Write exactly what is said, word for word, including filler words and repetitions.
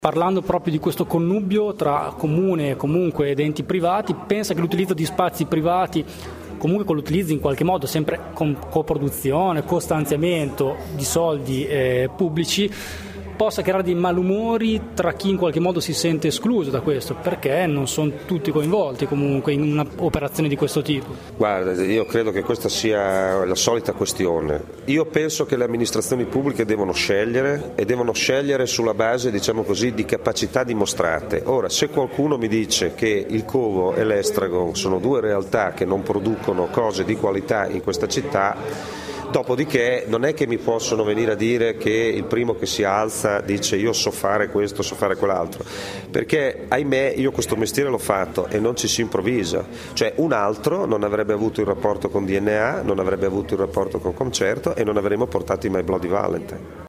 Parlando proprio di questo connubio tra comune comunque ed enti privati, pensa che l'utilizzo di spazi privati, comunque con l'utilizzo in qualche modo sempre con coproduzione, costanziamento di soldi eh, pubblici, possa creare dei malumori tra chi in qualche modo si sente escluso da questo, perché non sono tutti coinvolti comunque in un'operazione di questo tipo? Guarda, io credo che questa sia la solita questione. Io penso che le amministrazioni pubbliche devono scegliere e devono scegliere sulla base, diciamo così, di capacità dimostrate. Ora, se qualcuno mi dice che il Covo e l'Estragon sono due realtà che non producono cose di qualità in questa città, dopodiché non è che mi possono venire a dire che il primo che si alza dice io so fare questo, so fare quell'altro, perché ahimè io questo mestiere l'ho fatto e non ci si improvvisa, cioè un altro non avrebbe avuto il rapporto con D N A, non avrebbe avuto il rapporto con Concerto e non avremmo portato i My Bloody Valentine.